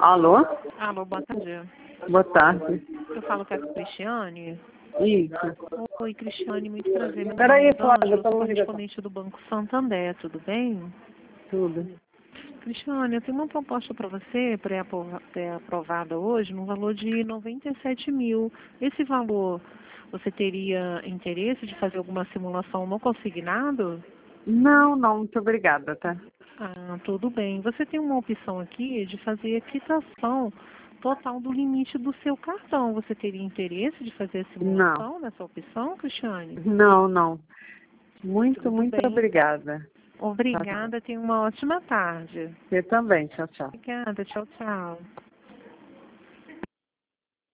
Alô? Alô, boa tarde. Boa tarde. Eu falo com a Cristiane. Isso. Oi, Cristiane, muito prazer. Meu Peraí, nome é Flávia, Ângela, eu tô sou ligando. correspondente do Banco Santander, tudo bem? Tudo. Cristiane, eu tenho uma proposta para você, pré-aprovada hoje, no valor de 97 mil. Esse valor, você teria interesse de fazer alguma simulação no consignado? Não, muito obrigada, tá? Ah, tudo bem. Você tem uma opção aqui de fazer a quitação total do limite do seu cartão. Você teria interesse de fazer a simulação nessa opção, Cristiane? Não. Tudo Muito bem. obrigada. Obrigada, tenha uma ótima tarde. Você também, tchau, tchau. Obrigada, tchau, tchau.